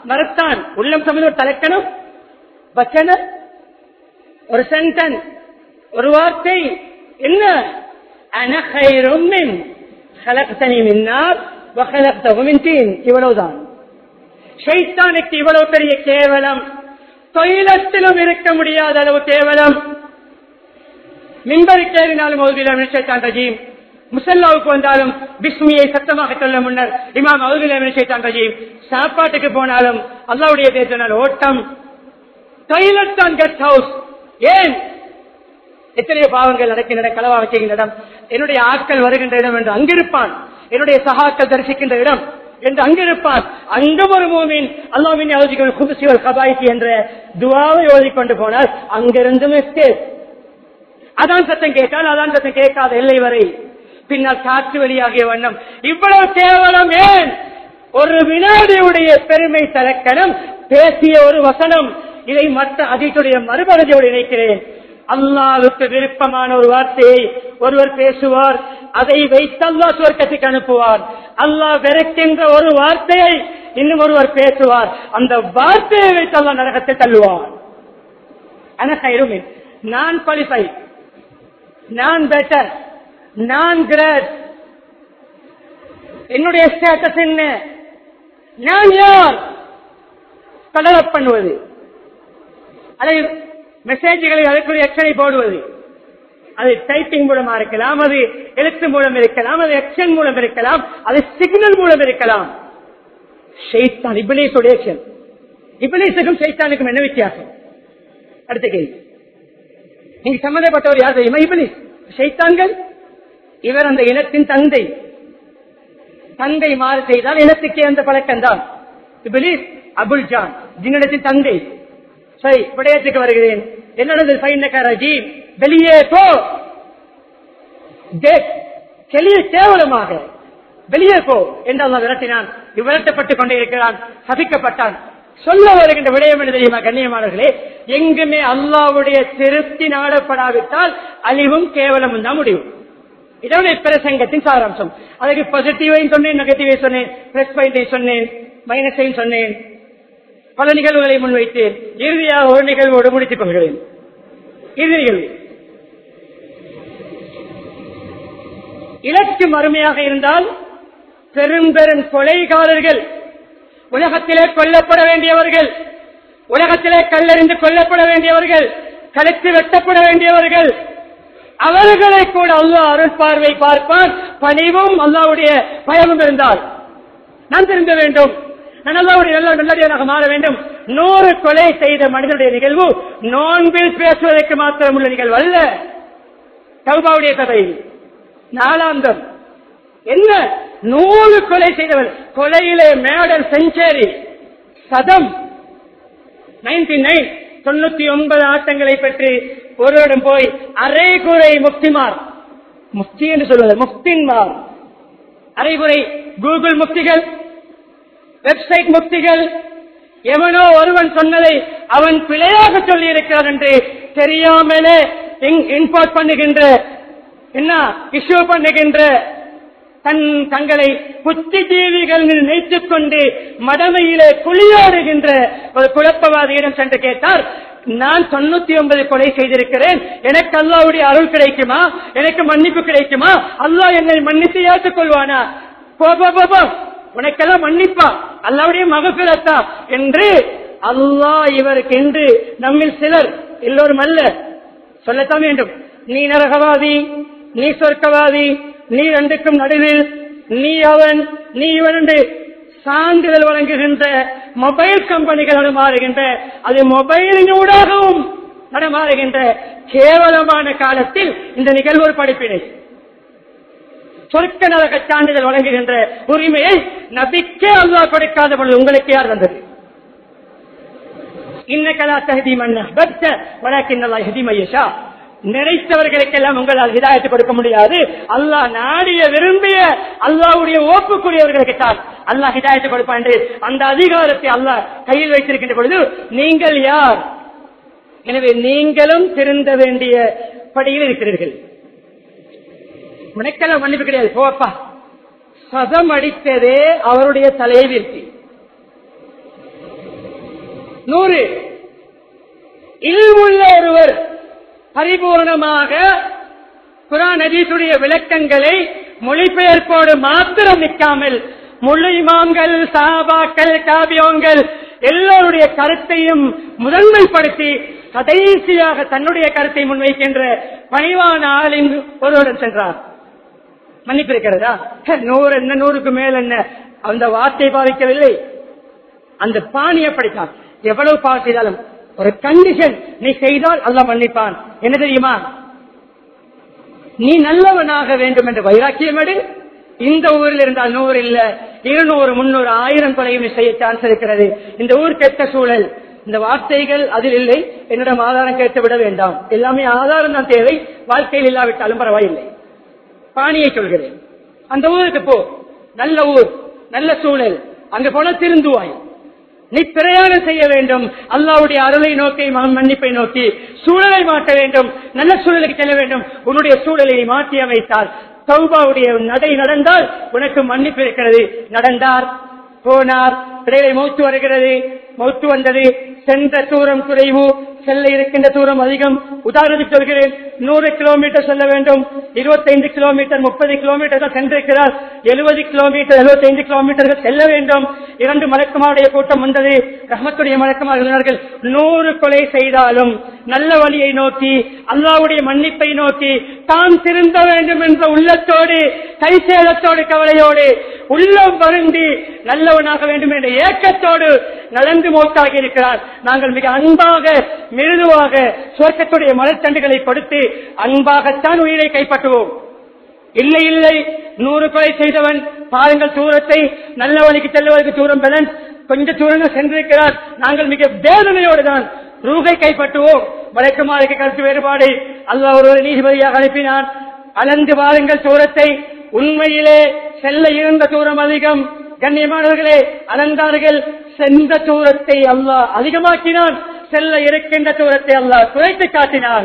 மறுத்தான், உள்ளம் சம்பந்த தலக்கணம், வச்சன, ஒரு சென்டென்ஸ், ஒரு வார்த்தை என்ன? அன கைரும் மின் خلقتني من نار وخلقته من طين. இவ்வளவுதான். ஷைத்தானுக்கு இவ்வளவு பெரிய கேவலம் தொழிலத்திலும் இருக்க முடியாத அளவு கேவலம். மின்பருக்கு ஏறினாலும் முசல்லாவுக்கு வந்தாலும் பிஸ்மியை சத்தமாக சொல்ல முன்னர் இமாம் அவுதுல்லாஹ். சாப்பாட்டுக்கு போனாலும் அல்லாஹ்வுடைய பேசினால் ஓட்டம். டாய்லெட் தான் கெஸ்ட் ஹவுஸ். ஏன்? எத்தனையோ பாவங்கள் நடக்கின்றன, களவாக செய்கின்ற இடம், என்னுடைய ஆட்கள் வருகின்ற இடம் என்று அங்கிருப்பான், என்னுடைய சகாக்கள் தரிசிக்கின்ற இடம் என்று அங்கிருப்பான். அங்கும் ஒரு மூமின் அல்லாஹ்வின் யௌதிகுல் குப்ஸி வல் கபாயிஸ் என்ற துஆவை ஓதிக்கொண்டு போனால் அங்கிருந்தும் எஸ்கேப். அதான் சத்தம் கேட்டால் அதான் சத்தம் கேட்காத எல்லை வரை பின்னால் காற்று வெளியாகிய வண்ணம். இவ்வளவு கேவலம் ஏன்? ஒரு வினாடியுடைய பெருமை தலக்கணம் பேசிய ஒரு வசனம். இதை மற்ற அதிகளுடைய மறுபகுதியோடு இணைக்கிறேன். அல்லாஹ்வுக்கு விருப்பமான ஒரு வார்த்தையை ஒருவர் பேசுவார், அதை வைத்து அல்லாஹ் சுவர்க்கத்துக்கு அனுப்புவார். அல்லாஹ் வெறுக்கின்ற ஒரு வார்த்தையை இன்னும் ஒருவர் பேசுவார், அந்த வார்த்தையை வைத்து அல்லாஹ் நரகத்தை தள்ளுவார். நான் குவாலிஃபை, நான் பெட்டர், நான் கிரேட், என்னுடைய ஸ்டேட்டஸ் என்ன, நான் யார்? கடலப் பண்ணுவது, அதை மெசேஜ்களை அதற்குரிய எக்ஷனை போடுவது, அது டைப்பிங் மூலமா இருக்கலாம், அது எழுத்து மூலம் இருக்கலாம், அது எக்ஷன் மூலம் இருக்கலாம், அது சிக்னல் மூலம் இருக்கலாம். ஷைத்தான் இப்லீஸுடைய எக்ஷன். இப்லீஸுக்கும் ஷைத்தானுக்கும் என்ன வித்தியாசம்? அடுத்த கேள்வி. நீங்க சம்பந்தப்பட்டவர் யார் தெரியுமா? இப்லீஸ். ஷைத்தான்கள் இவர் அந்த இனத்தின் தந்தை. தந்தை மாறு செய்தால் இனத்துக்கே அந்த பழக்கம் தான். இப்லீஸ் அபுல் ஜான் ஜின்னத்தின் தந்தை. சரி, விடயத்துக்கு வருகிறேன். என்னோட வெளியே போ, கேவலமாக வெளியே போ என்றால் விரட்டினான். விரட்டப்பட்டுக் கொண்டே இருக்கிறான், சபிக்கப்பட்டான். சொல்ல வருகின்ற விடயம் என்று தெரியுமா கண்ணியமானவர்களே? எங்குமே அல்லாஹ்வுடைய திருப்தி நாடப்படாவிட்டால் அழிவும் கேவலமும் தான் முடியும். இதனுடைய பிரசங்கத்தின் சாராம்சம். அதுக்கு பாசிட்டிவையும் சொன்னேன், நெகட்டிவை சொன்னேன், பிளஸ் பாயிண்டை சொன்னேன், மைனஸையும் சொன்னேன், பல நிகழ்வுகளை முன்வைத்தேன். இறுதியாக ஒரு நிகழ்வோடு முடித்துக் கொள்கிறேன். இறுதி நிகழ்வு இலக்கு மறுமையாக இருந்தால் பெரும் பெரும் கொலைகாரர்கள், உலகத்திலே கொல்லப்பட வேண்டியவர்கள், உலகத்திலே கல்லறிந்து கொல்லப்பட வேண்டியவர்கள், கழுத்து வெட்டப்பட வேண்டியவர்கள், அவர்களை கூட அல்லாஹ் அருட்பார்வை பார்ப்பான். பணிவும் அல்லாஹ்வுடைய பயமும் இருந்தால் நான் திருந்த வேண்டும், நான் அல்லாஹ்வுடைய நல்லடியாராக மாற வேண்டும். 100 கொலை செய்த மனிதனுடைய நிகழ்வு நோன்பில் பேசுவதற்கு மாத்திரம் உள்ள நிகழ்வு அல்ல. தௌபாவுடைய கதை 4ஆம் என்ன? 100 கொலை செய்தவர், கொலையிலே மேடல் செஞ்சுரி சதம் 99 ஆட்டங்களை பெற்று ஒருவரிடம் போய் அரைகுறை முக்திமார், முக்தி என்று சொல்வது முக்தின்மார், அரைகுறை கூகுள் முக்திகள், வெப்சைட் முக்திகள், எவனோ ஒருவன் சொன்னதை அவன் பிழையாக சொல்லி இருக்கிறான் என்று தெரியாமலே இம்போர்ட் பண்ணுகின்ற, என்ன இஷ்யூ பண்ணுகின்ற, தங்களை புத்திஜீவிகள் நினைத்துக் கொண்டு மடமையிலே குளியாடுகின்ற ஒரு குழப்பவாதியிடம் சென்று கேட்டார், நான் 99 கொலை செய்திருக்கிறேன், எனக்கு அல்லாஹ்வுடைய அருள் கிடைக்குமா, எனக்கு மன்னிப்பு கிடைக்குமா, அல்லாஹ் என்னை மன்னித்து ஏற்றுக் கொள்வானா? போ, உனக்கெல்லாம் மன்னிப்பா, அல்லாஹ்வுடைய மகஃபிரத்தா என்று அல்லாஹ் இவருக்கு என்று நம்மில் சிலர், எல்லோரும் அல்ல, சொல்லத்தான் வேண்டும். நீ நரகவாதி, நீ சொர்க்கவாதி, நீ ரெண்டுக்கும் நடுவில், நீ அவன், நீ இவன் என்று சான்றிதழ் வழங்குகின்ற மொபைல் கம்பெனிகள் நடமாறுகின்ற, அது மொபைலின் ஊடாகவும் நடமாறுகின்ற கேவலமான காலத்தில் இந்த நிகழ்வு ஒரு படிப்பினை. சொர்க்க நரக சான்றிதழ் வழங்குகின்ற உரிமையை நபிக்கே அல்லாஹ் கொடுக்காத பொழுது உங்களுக்கு யார் வந்தது? இன்னகலா தஹ்தி மன் அஹ்பப்த வலக்கின் அல்லாஹ் யஹ்தி மன் யஷா. நினைத்தவர்களுக்கெல்லாம் உங்களால் ஹிதாயத் கொடுக்க முடியாது. அல்லாஹ் நாடிய விரும்பிய அல்லாஹ்வுடைய ஓப்புக்குரியவர்களுக்கு தான் அல்லாஹ் ஹிதாயத் கொடுப்பான் என்று அந்த அதிகாரத்தை அல்லாஹ் கையில் வைத்திருக்கின்ற பொழுது நீங்கள் யார்? எனவே நீங்களும் திருந்த வேண்டிய படியில் இருக்கிறீர்கள். உனக்கெல்லாம் மன்னிப்பு கிடையாது, போப்பா. சதம் அடித்ததே அவருடைய தலையை வீழ்த்தி. 100 இல்முள்ள ஒருவர் பரிபூர்ணமாக குர்ஆன் ஹதீஸுடைய விளக்கங்களை மொழிபெயர்ப்போடு மாத்திரம் நிற்காமல் முழு இமாம்கள், சஹாபாக்கள், தாபியீன்கள் எல்லோருடைய கருத்தையும் முதன்மைப்படுத்தி கடைசியாக தன்னுடைய கருத்தை முன்வைக்கின்ற பணிவான ஆளின் ஒருவருடன் சென்றார். மன்னிப்பு இருக்கிறதா? 100 என்ன 100க்கு மேல் என்ன அந்த வார்த்தை பாதிக்கவில்லை. அந்த பாணி அப்படித்தான். எவ்வளவு பாவம் செய்தாலும் ஒரு கண்டிஷன், நீ செய்தால் அல்லாஹ் மன்னிப்பான். என்ன தெரியுமா? நீ நல்லவனாக வேண்டும் என்ற வைராக்கியம் எடு. இந்த ஊரில் இருந்தால் 100 இல்ல 200, 300, 1000 கொலையும் செய்ய சான்ஸ் இருக்கிறது. இந்த ஊர் கெட்ட சூழல். இந்த வார்த்தைகள் அதில் இல்லை. என்னிடம் ஆதாரம் கேட்டு விட வேண்டாம். எல்லாமே ஆதாரம் தான் தேவை. வாழ்க்கையில் இல்லாவிட்டாலும் பரவாயில்லை. பாணியை சொல்கிறேன். அந்த ஊருக்கு போ. நல்ல ஊர், நல்ல சூழல். அங்கு போன திருந்துவாய். நீ பிரயாணம் செய்ய வேண்டும். அல்லாஹ்வுடைய அருளை நோக்கி, மன்னிப்பை நோக்கி சூழலை மாற்ற வேண்டும். நல்ல சூழலுக்கு செல்ல வேண்டும். உன்னுடைய சூழலை மாற்றி அமைத்தால், தௌபாவுடைய நடை நடந்தால் உனக்கு மன்னிப்பு இருக்கிறது. நடந்தார், போனார், இடையிலே மௌத்து வருகிறது. மௌத்து வந்தது. சென்ற தூரம் குறைவு, செல்ல இருக்கின்ற தூரம் அதிகம். உதாரணத்துக்கு சொல்கிறேன், 100 கிலோமீட்டர் செல்ல வேண்டும். 25 கிலோமீட்டர் 30 கிலோமீட்டர் சென்றிருக்கிறார். 70 கிலோமீட்டர் 75 கிலோமீட்டர்கள் செல்ல வேண்டும். 2 மலக்குமாருடைய கூட்டம் வந்தது. ரஹ்மத்துடைய மலக்குமார்கள் 100 கொலை செய்தாலும் நல்ல வழியை நோக்கி, அல்லாஹ்வுடைய மன்னிப்பை நோக்கி, தான் திருந்த வேண்டும் என்ற உள்ளத்தோடு, கைசேலத்தோடு, கவலையோடு, உள்ளம் வருந்தி நல்லவனாக வேண்டும் என்ற ஏக்கத்தோடு நடந்து மௌத்தாகி இருக்கிறார். நாங்கள் மிக அன்பாக, மிருதுவாக சுவர்க்கத்துடைய மலர்த்தண்டுகளை கொடுத்து அன்பாகத்தான் உயிரை கைப்பற்றுவோம். இல்லை இல்லை, 100 கொலை செய்தவன் பாருங்கள் தூரத்தை, நல்ல வழிக்கு செல்வதற்கு தூரம் பேலன்ஸ், கொஞ்ச தூரம் சென்றிருக்கிறார். நாங்கள் மிக வேதனையோடு தான் ரூகை கைப்பற்றுவோம். வழக்கமாக கருத்து வேறுபாடு. அல்லாஹ் ஒரு நீதிபதியாக அனுப்பினான். அளந்து பாருங்கள் தூரத்தை. உண்மையிலே செல்ல இருந்த தூரம் அதிகம். கண்ணியமானவர்களே, அளந்தார்கள். சென்ற தூரத்தை அல்லாஹ் அதிகமாக்கினான். செல்ல இருக்கின்ற தூரத்தை அல்லாஹ் குறைத்து காட்டினான்.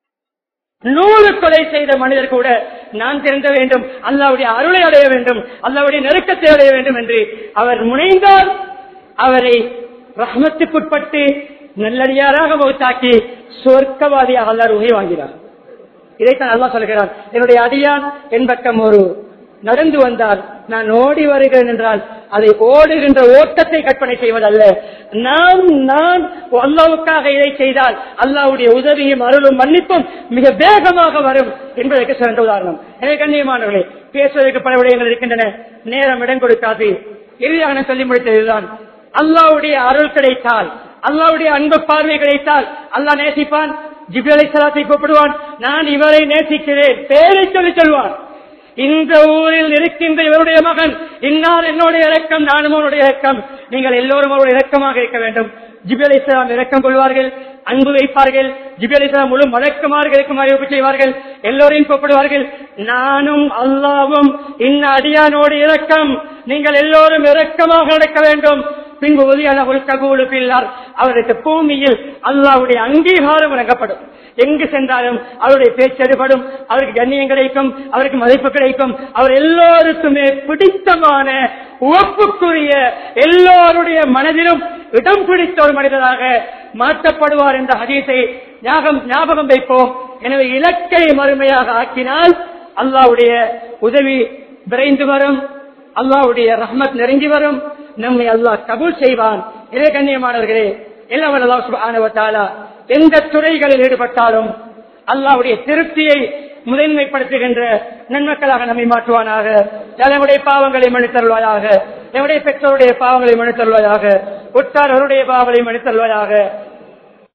100 கொலை செய்த மனிதர் கூட நான் திருந்த வேண்டும், அல்லாஹ்வுடைய அருளை அடைய வேண்டும், அல்லாஹ்வுடைய நெருக்கத்தை அடைய வேண்டும் என்று அவர் முனைந்தார். அவரை ரஹ்மத்துக்குட்பட்டு நல்லடியாராக மௌத்தாக்கி சொர்க்கவாதியாக அல்லாஹ் ரூஹை வாங்கினார். இதைத்தான் அல்லாஹ் சொல்கிறார், என்னுடைய அடியான் என் பக்கம் ஒரு நடந்து வந்தால் நான் ஓடி வருகிறேன் என்றால் அதை ஓடுகின்ற ஓட்டத்தை கற்பனை செய்வதல்ல. நான் அல்லாஹ்வுக்காக இதை செய்தால் அல்லாஹ்வுடைய உதவியும் அருளும் மன்னிப்பும் மிக வேகமாக வரும் என்பதற்கு சிறந்த உதாரணம். எனவே கண்ணியமானவர்களே, பேசுவதற்கு பல விடயங்கள் இருக்கின்றன, நேரம் இடம் கொடுக்காது. இறுதியாக சொல்லி முடித்ததுதான், அல்லாஹ்வுடைய அருள் கிடைத்தால், அல்லாஹ்வுடைய அன்பு பார்வை கிடைத்தால் அல்லாஹ் நேசிப்பான். ஜிப்ரீல் அலைஹிஸ்ஸலாத்தை கூப்பிடுவான், நான் இவரை நேசிக்கிறேன், பேரை சொல்லி சொல்வான். இந்த ஊரில் இருக்கின்ற இவருடைய மகன் இன்னார், என்னுடைய இரக்கம், நானும் அவருடைய இரக்கம், நீங்கள் எல்லோரும் அவருடைய இரக்கமாக இருக்க வேண்டும். ஜிப்ரீல் அலைஹிஸ்ஸலாம் இரக்கம் கொள்வார்கள், அன்பு வைப்பார்கள். ஜிப்ரீல் அலைஹிஸ்ஸலாம் முழு மலக்குமார்களுக்கும் அறிவிப்பு செய்வார்கள், எல்லோரையும் கூப்பிடுவார்கள், நானும் அல்லாஹ்வும் இன்ன அடியானோடு இரக்கம், நீங்கள் எல்லோரும் இரக்கமாக நடக்க வேண்டும். பின்பு உதயலகுல் கபூலு பில்லார், அவருக்கு பூமியில் அல்லாஹ்வுடைய அங்கீகாரம் வழங்கப்படும். எங்கு சென்றாலும் அவருடைய பேச்செடுபடும், அவருக்கு கண்ணியம் கிடைக்கும், அவருக்கு மதிப்பு கிடைக்கும். அவர் எல்லோருக்குமே பிடித்தமான, ஒப்புக்குரிய, எல்லோருடைய மனதிலும் இடம் பிடித்த ஒரு மனிதராக மாற்றப்படுவார் என்ற ஹதீஸை ஞாபகம் வைப்போம். எனவே இலக்கை மறுமையாக ஆக்கினால் அல்லாஹ்வுடைய உதவி விரைந்து வரும், அல்லாஹ்வுடைய ரஹ்மத் நெருங்கி வரும், நம்மை அல்லாஹ் கபூல் செய்வான். இதே கண்ணியமானவர்களே, எல்லாம் அல்லாஹ் சுப்ஹானஹு வ தஆலா எந்த துறைகளில் ஈடுபட்டாலும் அல்லாஹ்வுடைய திருப்தியை முதன்மைப்படுத்துகின்ற நன்மக்களாக நம்மை மாற்றுவானாக. நம்முடைய பாவங்களை மன்னித்தருள்வாயாக, நம்முடைய பெற்றோருடைய பாவங்களை மன்னித்தருள்வாயாக, உற்றார்களுடைய பாவங்களை மன்னித்தருள்வாயாக.